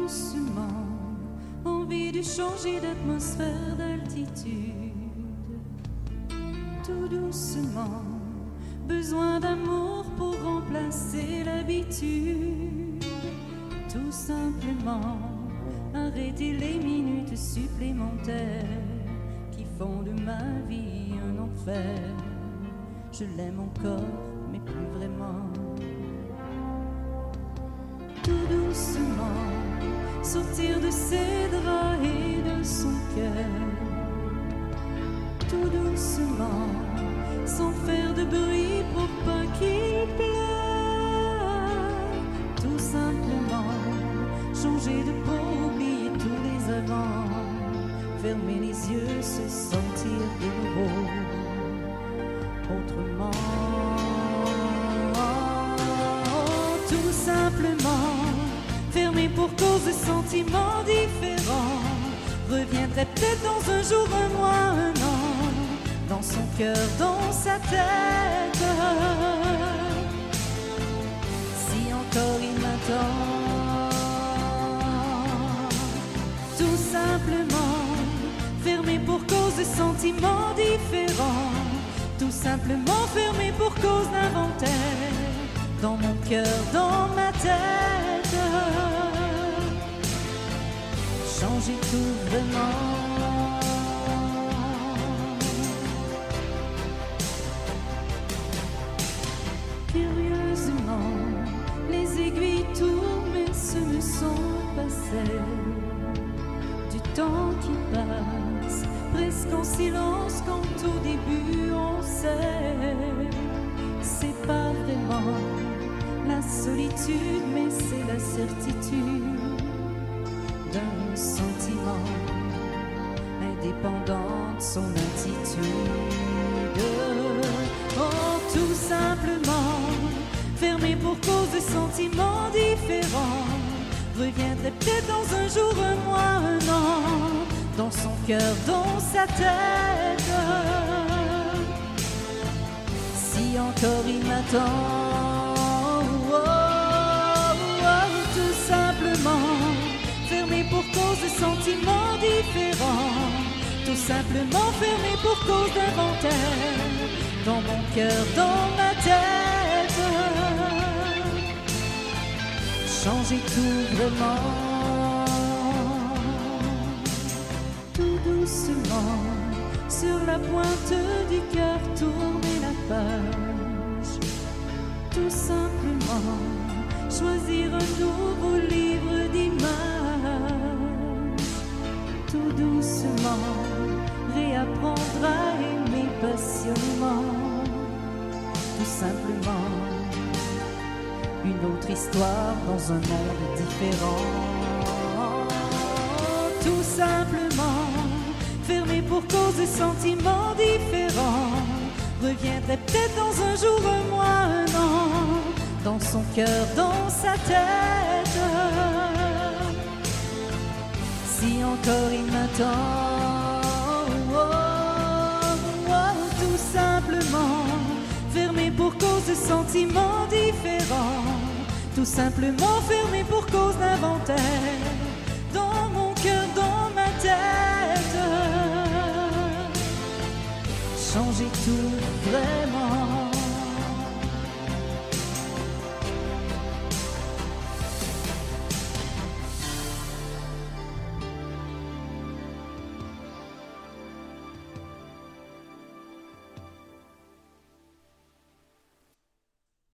doucement, envie de changer d'atmosphère, d'altitude. Tout doucement, besoin d'amour pour remplacer l'habitude. Tout simplement, arrêter les minutes supplémentaires qui font de ma vie un enfer. Je l'aime encore, mais plus vraiment. Tout doucement, sortir de ses draps et de son cœur. Tout doucement, sans faire de bruit pour pas qu'il pleure. Tout simplement, changer de peau, oublier tous les avants, fermer les yeux, se sentir de nouveau autrement. Tout simplement, fermer pour cause de sentiments différents, reviendrait peut-être dans un jour, un mois, un an, dans son cœur, dans sa tête. Si encore il m'attend, tout simplement, fermé pour cause de sentiments différents, tout simplement fermé pour cause d'inventaire, dans mon cœur, dans ma tête. Changer tout vraiment. Curieusement, les aiguilles tournent, mais ce ne sont pas celles du temps qui passe, presque en silence quand au début on sait. C'est pas vraiment la solitude, mais c'est la certitude d'un sentiment indépendant de son attitude. Oh, tout simplement, fermé pour cause de sentiments différents, reviendrait peut-être dans un jour, un mois, un an, dans son cœur, dans sa tête. Si encore il m'attend, oh, oh, oh, tout simplement, fermé pour cause de sentiments différents, tout simplement fermé pour cause d'inventaire, dans mon cœur, dans ma tête. Changer tout vraiment, tout doucement, sur la pointe du cœur, tourner la page, tout simplement, choisir un nouveau livre d'images, tout doucement, réapprendre à aimer passionnément, tout simplement, une autre histoire dans un monde différent. Tout simplement, fermé pour cause de sentiments différents, reviendrait peut-être dans un jour, un mois, un an, dans son cœur, dans sa tête. Si encore il m'attend, oh, oh, oh, tout simplement, fermé pour cause de sentiments différents, tout simplement fermé pour cause d'inventaire, dans mon cœur, dans ma tête. Changer tout vraiment.